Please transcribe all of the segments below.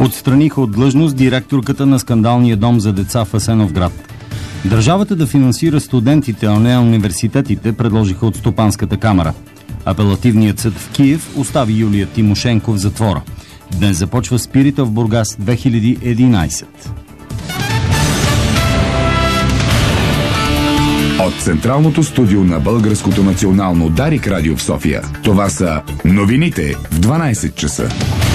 Отстраниха от длъжност директорката на скандалния дом за деца в Асеновград. Държавата да финансира студентите, а не университетите, предложиха от Стопанската камара. Апелативният съд в Киев остави Юлия Тимошенко в затвора. Днес започва Спирита в Бургас 2011. От централното студио на Българското национално Дарик радио в София, това са новините в 12 часа.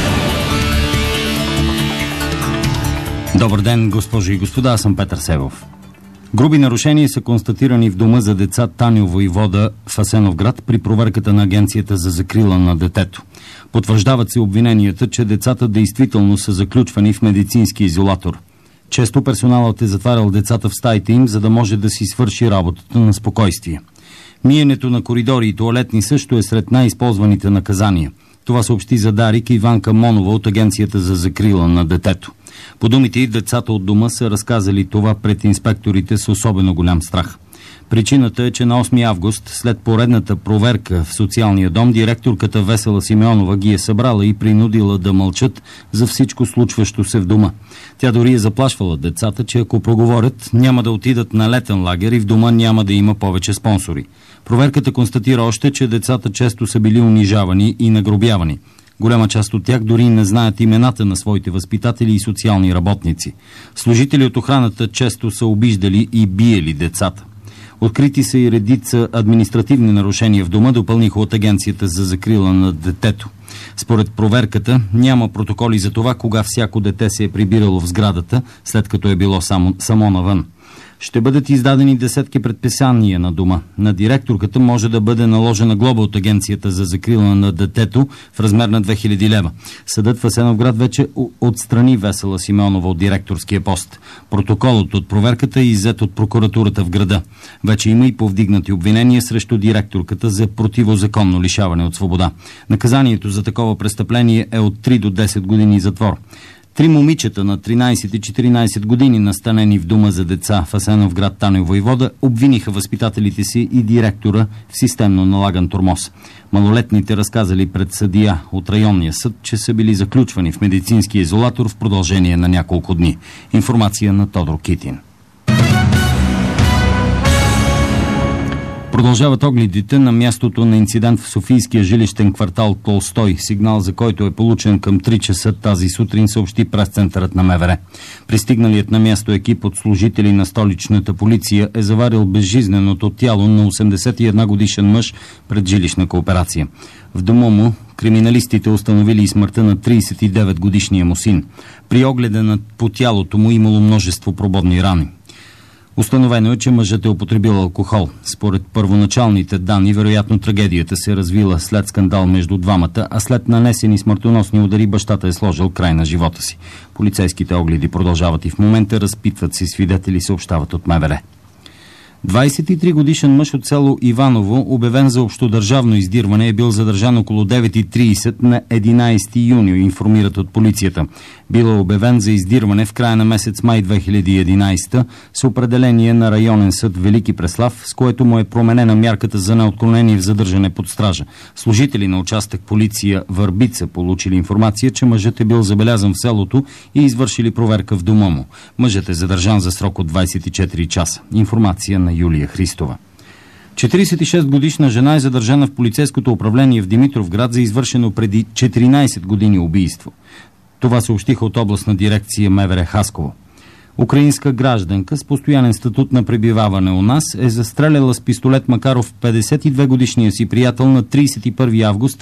Добър ден, госпожи и господа, аз съм Петър Севов. Груби нарушения са констатирани в дома за деца Таню Войвода в Асеновград при проверката на Агенцията за закрила на детето. Потвърждават се обвиненията, че децата действително са заключвани в медицински изолатор. Често персоналът е затварял децата в стаите им, за да може да си свърши работата на спокойствие. Миенето на коридори и тоалетни също е сред най-използваните наказания. Това съобщи за Дарик Иванка Монова от Агенцията за закрила на детето. По думите й, децата от дома са разказали това пред инспекторите с особено голям страх. Причината е, че на 8 август, след поредната проверка в социалния дом, директорката Весела Симеонова ги е събрала и принудила да мълчат за всичко случващо се в дома. Тя дори е заплашвала децата, че ако проговорят, няма да отидат на летен лагер и в дома няма да има повече спонсори. Проверката констатира още, че децата често са били унижавани и нагробявани. Голяма част от тях дори не знаят имената на своите възпитатели и социални работници. Служители от охраната често са обиждали и биели децата. Открити са и редица административни нарушения в дома, допълниха от Агенцията за закрила на детето. Според проверката няма протоколи за това кога всяко дете се е прибирало в сградата, след като е било само навън. Ще бъдат издадени десетки предписания на дома. На директорката може да бъде наложена глоба от Агенцията за закрила на детето в размер на 2000 лева. Съдът в Асеновград вече отстрани Весела Симеонова от директорския пост. Протоколът от проверката е иззет от прокуратурата в града. Вече има и повдигнати обвинения срещу директорката за противозаконно лишаване от свобода. Наказанието за такова престъпление е от 3 до 10 години затвор. 3 момичета на 13 и 14 години, настанени в дома за деца в Асеновград Таню Войвода, обвиниха възпитателите си и директора в системно налаган тормоз. Малолетните разказали пред съдия от районния съд, че са били заключвани в медицински изолатор в продължение на няколко дни. Информация на Тодор Китин. Продължават огледите на мястото на инцидент в Софийския жилищен квартал Толстой, сигнал за който е получен към 3 часа тази сутрин, съобщи пресцентърът на МВР. Пристигналият на място екип от служители на столичната полиция е заварил безжизненото тяло на 81 годишен мъж пред жилищна кооперация. В дома му криминалистите установили и смъртта на 39 годишния му син. При огледа по тялото му имало множество прободни рани. Установено е, че мъжът е употребил алкохол. Според първоначалните данни, вероятно трагедията се развила след скандал между двамата, а след нанесени смъртоносни удари бащата е сложил край на живота си. Полицейските огледи продължават и в момента, разпитват се свидетели, съобщават от МВР. 23 годишен мъж от село Иваново, обявен за общодържавно издирване, е бил задържан около 9:30 на 11 юни, информират от полицията. Бил е обявен за издирване в края на месец май 2011 с определение на районен съд Велики Преслав, с което му е променена мярката за неотклонение в задържане под стража. Служители на участък полиция Върбица получили информация, че мъжът е бил забелязан в селото и извършили проверка в дома му. Мъжът е задържан за срок от 24 часа. Информация на Юлия Христова. 46-годишна жена е задържана в полицейското управление в Димитровград за извършено преди 14 години убийство. Това съобщиха от областна дирекция МВР Хасково. Украинска гражданка с постоянен статут на пребиваване у нас е застреляла с пистолет Макаров 52-годишния си приятел на 31 август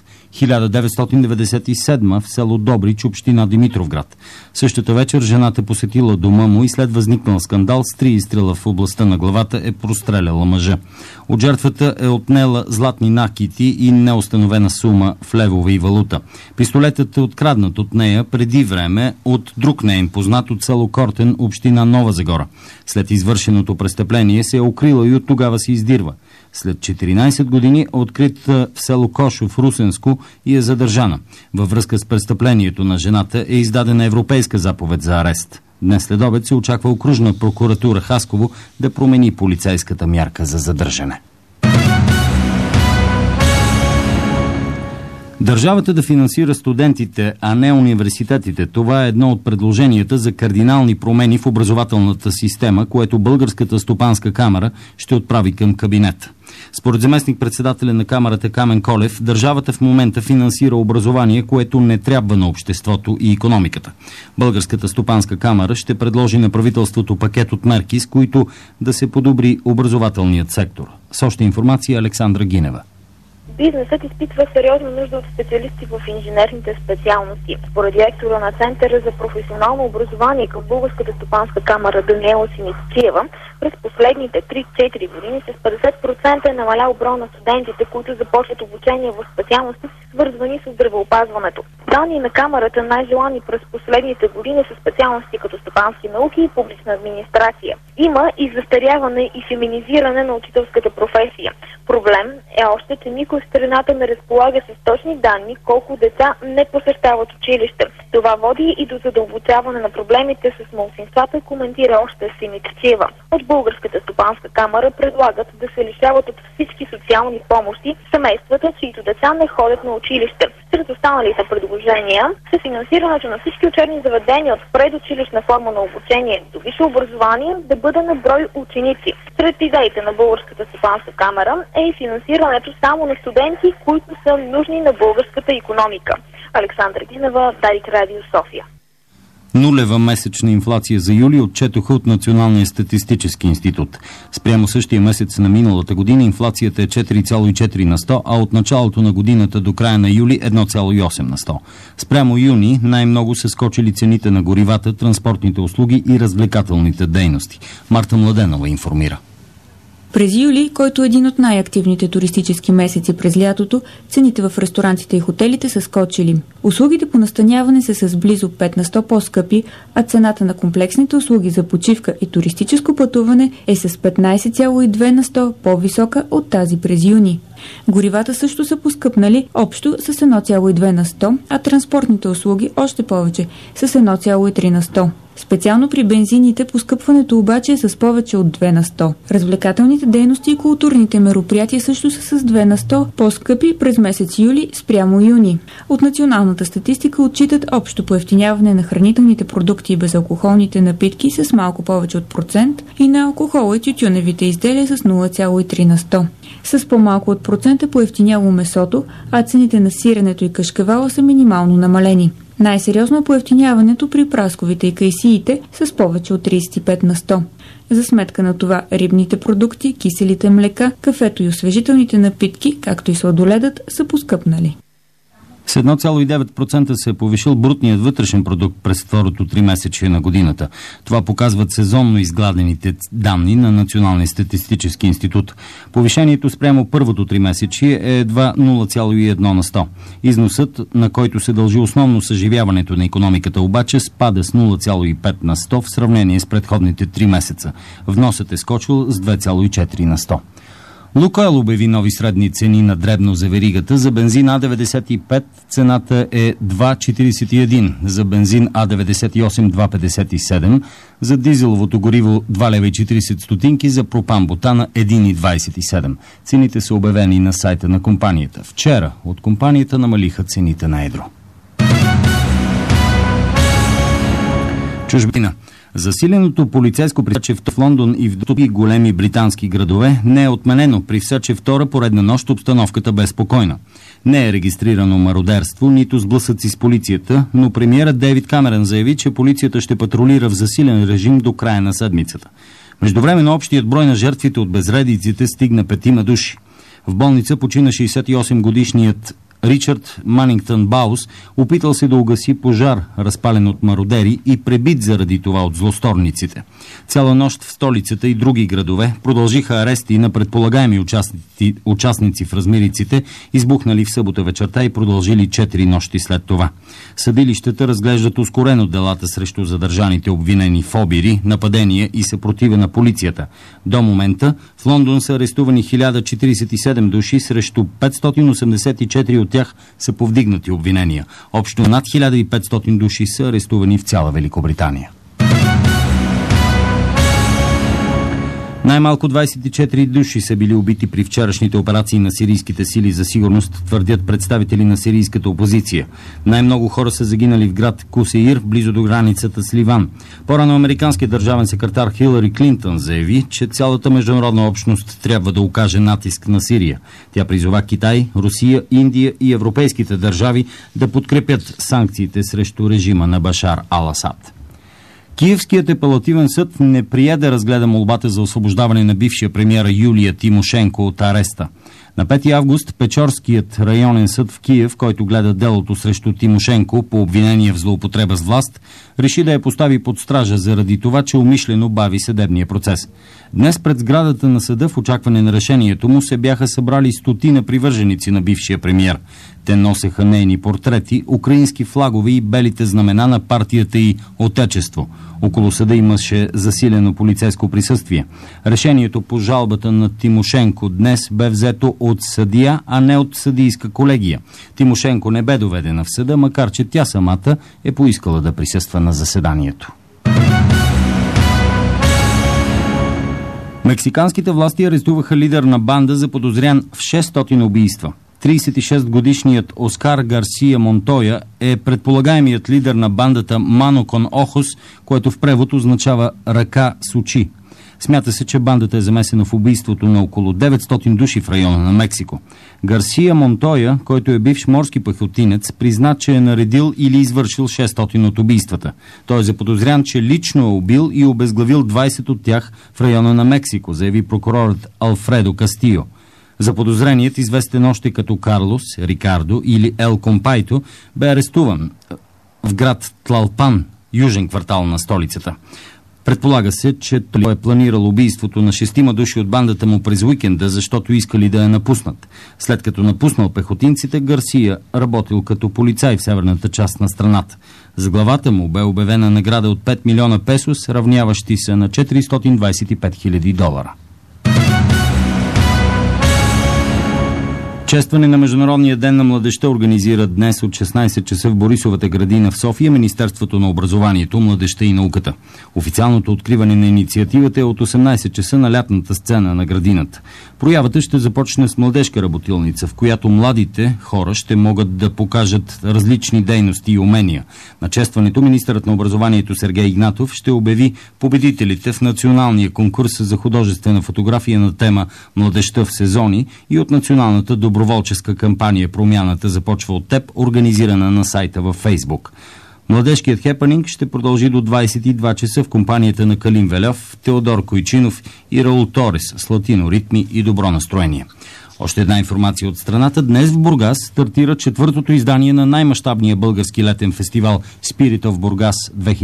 1997 в село Добрич, община Димитровград. Същата вечер жената посетила дома му и след възникнал скандал с 3 изстрела в областта на главата е простреляла мъжа. От жертвата е отнела златни накити и неустановена сума в левове и валута. Пистолетът е откраднат от нея преди време от друг неин познат от село Кортен, община Нова Загора. След извършеното престъпление се е укрила и от тогава се издирва. След 14 години е открита в село Кошов, Русенско, и е задържана. Във връзка с престъплението на жената е издадена европейска заповед за арест. Днес след обед се очаква окружна прокуратура Хасково да промени полицейската мярка за задържане. Държавата да финансира студентите, а не университетите. Това е едно от предложенията за кардинални промени в образователната система, което Българската стопанска камара ще отправи към кабинета. Според заместник-председателя на камарата Камен Колев, държавата в момента финансира образование, което не трябва на обществото и икономиката. Българската стопанска камара ще предложи на правителството пакет от мерки, с които да се подобри образователният сектор. С още информация Александра Гинева. Бизнесът изпитва сериозна нужда от специалисти в инженерните специалности. Според директора на Центъра за професионално образование към Българската стопанска камара Даниела Симитчиева, през последните 3-4 години с 50% е намалял броя на студентите, които започват обучение в специалности, свързвани с здравеопазването. Данни на камарата най-желани през последните години са специалности като стопански науки и публична администрация. Има и застаряване и феминизиране на учителската професия. Проблем е още, че никой в страната не разполага с точни данни колко деца не посещават училище. Това води и до задълбочаване на проблемите с малцинствата, коментира още Симитчиева. От Българската стопанска камара предлагат да се лишават от всички социални помощи семействата, чието деца не ходят на училище. Сред останалите предложения са финансирането на всички учебни заведения от предучилищна форма на обучение до висше образование да бъде на брой ученици. Сред идеите на Българската стопанска камара е и финансирането само на студенти, които са нужни на българската икономика. Александра Гинева, Дарик Радио, София. Нулева месечна инфлация за юли отчетоха от Националния статистически институт. Спрямо същия месец на миналата година инфлацията е 4,4 на 100, а от началото на годината до края на юли 1,8 на 100. Спрямо юни най-много са скочили цените на горивата, транспортните услуги и развлекателните дейности. Марта Младенова информира. През юли, който е един от най-активните туристически месеци през лятото, цените в ресторантите и хотелите са скочили. Услугите по настаняване са с близо 5 на 100 по-скъпи, а цената на комплексните услуги за почивка и туристическо пътуване е с 15,2 на 100 по-висока от тази през юни. Горивата също са поскъпнали общо с 1,2 на 100, а транспортните услуги още повече с 1,3 на 100. Специално при бензините поскъпването обаче е с повече от 2 на 100. Развлекателните дейности и културните мероприятия също са с 2 на 100 по-скъпи през месец юли спрямо юни. От националната статистика отчитат общо поевтиняване на хранителните продукти и безалкохолните напитки с малко повече от процент и на алкохола и тютюневите изделия с 0,3 на 100. С по-малко от процента поевтиняло месото, а цените на сиренето и кашкавала са минимално намалени. Най-сериозно е поевтиняването при прасковите и кайсиите с повече от 35 на 100. За сметка на това рибните продукти, киселите млека, кафето и освежителните напитки, както и сладоледът, са поскъпнали. С 1,9% се е повишил брутният вътрешен продукт през второто тримесечие на годината. Това показват сезонно изгладените данни на Националния статистически институт. Повишението спрямо първото тримесечие е едва 0,1 на 100. Износът, на който се дължи основно съживяването на икономиката, обаче спада с 0,5 на 100 в сравнение с предходните 3 месеца. Вносът е скочил с 2,4 на 100. Лукойл обяви нови средни цени на дребно за веригата. За бензин А95 цената е 2,41, за бензин А98 2,57, за дизеловото гориво 2,40 лева, за пропан-бутана 1,27. Цените са обявени на сайта на компанията. Вчера от компанията намалиха цените на едро. Чужбина. Засиленото полицейско присъствие в Лондон и в други големи британски градове не е отменено, при все, че втора поредна нощ обстановката бе спокойна. Не е регистрирано мародерство, нито сблъсъци с полицията, но премиерът Дейвид Камерън заяви, че полицията ще патрулира в засилен режим до края на седмицата. Междувременно общият брой на жертвите от безредиците стигна 5 души. В болница почина 68-годишният Ричард Манингтън Баус, опитал се да угаси пожар, разпален от мародери и пребит заради това от злосторниците. Цяла нощ в столицата и други градове продължиха арести на предполагаеми участници в размириците, избухнали в събота вечерта и продължили 4 нощи след това. Съдилищата разглеждат ускорено делата срещу задържаните обвинени в обири, нападения и съпротива на полицията. До момента в Лондон са арестувани 1047 души, срещу 584 от тях са повдигнати обвинения. Общо над 1500 души са арестувани в цяла Великобритания. Най-малко 24 души са били убити при вчерашните операции на сирийските сили за сигурност, твърдят представители на сирийската опозиция. Най-много хора са загинали в град Кусеир, близо до границата с Ливан. По-рано американският държавен секретар Хилари Клинтън заяви, че цялата международна общност трябва да окаже натиск на Сирия. Тя призова Китай, Русия, Индия и европейските държави да подкрепят санкциите срещу режима на Башар ал-Асад. Киевският апелативен съд не прие да разгледа молбата за освобождаване на бившия премиера Юлия Тимошенко от ареста. На 5 август Печорският районен съд в Киев, който гледа делото срещу Тимошенко по обвинение в злоупотреба с власт, реши да я постави под стража заради това, че умишлено бави съдебния процес. Днес пред сградата на съда в очакване на решението му се бяха събрали стотина привърженици на бившия премиер. Те носеха нейни портрети, украински флагове и белите знамена на партията и Отечество. Около съда имаше засилено полицейско присъствие. Решението по жалбата на Тимошенко днес бе взето от съдия, а не от съдийска колегия. Тимошенко не бе доведена в съда, макар че тя самата е поискала да присъства на заседанието. Мексиканските власти арестуваха лидер на банда, заподозрян в 600 убийства. 36-годишният Оскар Гарсия Монтоя е предполагаемият лидер на бандата Мано кон Охос, което в превод означава ръка с очи. Смята се, че бандата е замесена в убийството на около 900 души в района на Мексико. Гарсия Монтоя, който е бивш морски пехотинец, призна, че е наредил или извършил 600 от убийствата. Той е заподозрян, че лично е убил и обезглавил 20 от тях в района на Мексико, заяви прокурорът Алфредо Кастио. Заподозреният, известен още като Карлос, Рикардо или Ел Компайто, бе арестуван в град Тлалпан, южен квартал на столицата. Предполага се, че той е планирал убийството на 6 души от бандата му през уикенда, защото искали да я напуснат. След като напуснал пехотинците, Гарсия работил като полицай в северната част на страната. За главата му бе обявена награда от 5 милиона песос, равняващи се на $425 хиляди. Честване на Международния ден на младежта организира днес от 16 часа в Борисовата градина в София Министерството на образованието, младежта и науката. Официалното откриване на инициативата е от 18 часа на лятната сцена на градината. Проявата ще започне с младежка работилница, в която младите хора ще могат да покажат различни дейности и умения. На честването министърът на образованието Сергей Игнатов ще обяви победителите в националния конкурс за художествена фотография на тема "Младежта в сезони" и от националната доброволческа кампания "Промяната започва от теб", организирана на сайта във Фейсбук. Младежкият хепанинг ще продължи до 22 часа в компанията на Калин Велев, Теодор Койчинов и Раул Торес с латино ритми и добро настроение. Още една информация от страната. Днес в Бургас стартира 4-то издание на най-мащабния български летен фестивал Spirit of Бургас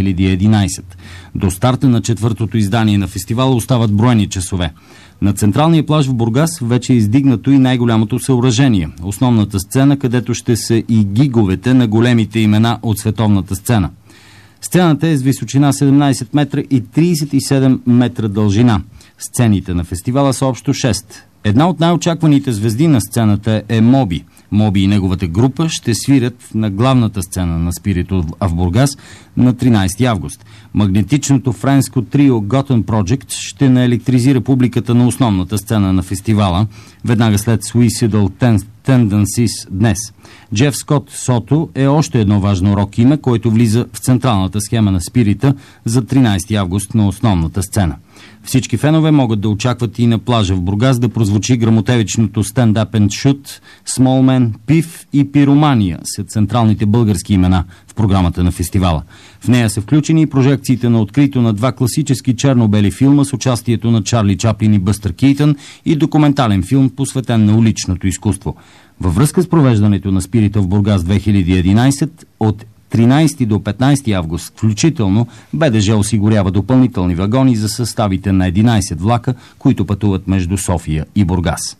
2011. До старта на 4-то издание на фестивала остават броени часове. На централния плаж в Бургас вече е издигнато и най-голямото съоръжение – основната сцена, където ще са и гиговете на големите имена от световната сцена. Сцената е с височина 17 метра и 37 метра дължина. Сцените на фестивала са общо 6. Една от най-очакваните звезди на сцената е Моби. Моби и неговата група ще свирят на главната сцена на Spirit of Бургас на 13 август. Магнетичното френско трио Gotham Project ще наелектризира публиката на основната сцена на фестивала, веднага след Suicidal Tendencies днес. Джеф Скот Сото е още едно важно рок име, който влиза в централната схема на Спирита за 13 август на основната сцена. Всички фенове могат да очакват и на плажа в Бургас да прозвучи грамотевичното Stand Up and Shoot, Small Man, Пив и Пиромания са централните български имена в програмата на фестивала. В нея са включени и прожекциите на открито на 2 класически черно-бели филма с участието на Чарли Чаплин и Бъстър Кейтън и документален филм, посветен на уличното изкуство. Във връзка с провеждането на Spirit of Бургас 2011 от 13 до 15 август включително БДЖ осигурява допълнителни вагони за съставите на 11 влака, които пътуват между София и Бургас.